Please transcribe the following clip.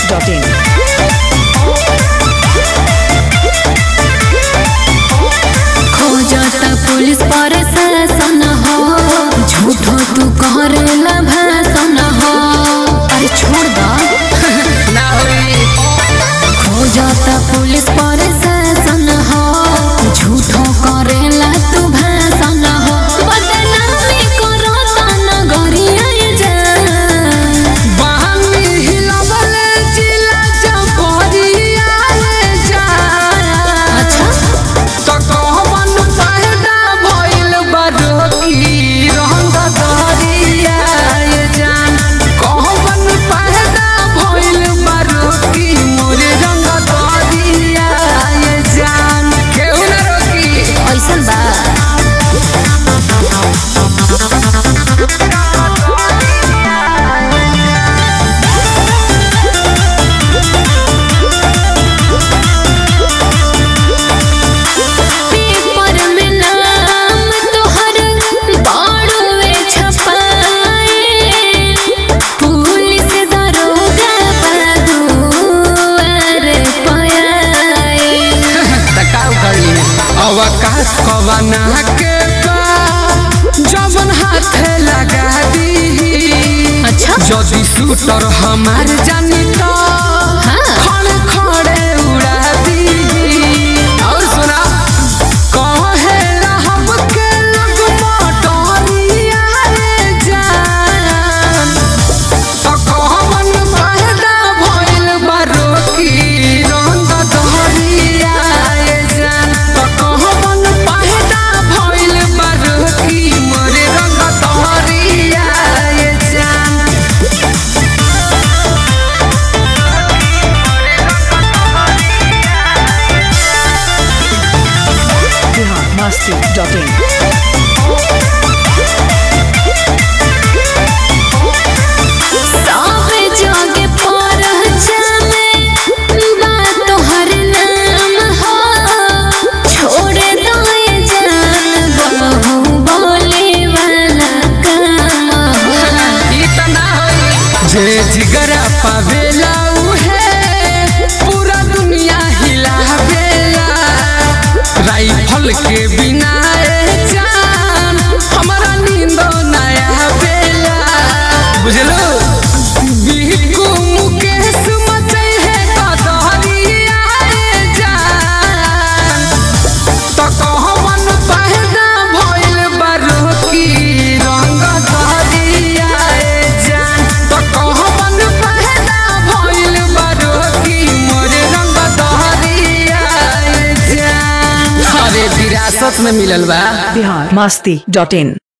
biharmasti.in खोजता police प्रशासन हो, झूठो तू करेला भाषण हो। अरे छोड़ दो ना होई। खोजता पुलिस प्रशासन हो, झूठो करेला तू भाषण हो। बदनामी करता नगरिया जा, बहानी हिलवले जिला जबरिया जा। अच्छा तो कहवन फायदा भइल बरोकी रंग दरिया जान। कहवन फायदा भइल बरोकी मोरे रंग दरिया जान। केहू ना रोकी। ऐसन बा। पेपर में नाम तोहर बाड़ुए छपाए, पुलिस दरोगा बदुआर पाए। तकाउ करी अवकाश कवना के बा जवन हाथे लगा दी। अच्छा जदि शूटर हमार जानी तो हाँ। खड़े खड़े उड़ा दी। और सुना कहे रहब के लग मोटरिया जान। तो कहवन फायदा भइल बरोकी रंग दरिया जान। तो कहवन फायदा भइल बरोकी मोरे रंग दरिया जान। biharmasti.in सब जगह पहचाने बा तोहर नाम हो। छोड़ दो ये जान बहू बोले वाला काम हो। इतना होई जे जिगरा पावेला उहे पूरा दुनिया हिलावेला। राइफल के बिना ए जान हमारा नींदो ना आवेला। बुझलो बिहकू मुकेश मचै है कदरिया जान। तो कहवन फायदा भइल बरोकी रंग दरिया जान। तो कहवन फायदा भइल बरोकी मोरे रंग दरिया जान। अरे विरासत में मिलल बा। biharmasti.in